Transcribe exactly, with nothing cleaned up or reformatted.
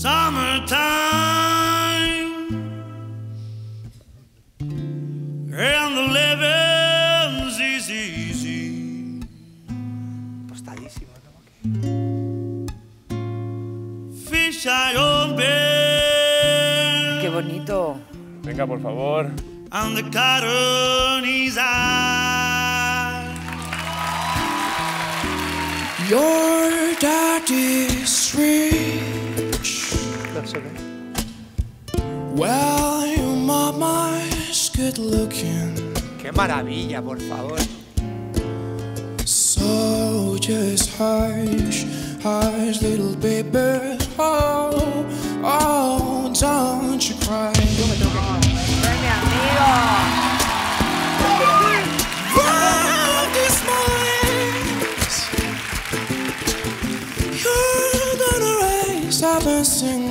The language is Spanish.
summertime, and the living's easy. Tostadísimo, ¿no? Fish eye open. Qué bonito. Venga, por favor. And the cotton is high. Your daddy's rich. That's okay. Well, your mama's good looking. Qué maravilla, por favor. So just hush, hush, little baby. Oh, oh, don't you cry. ¡Es mi amigo! Round these mornings, you're gonna rise up and sing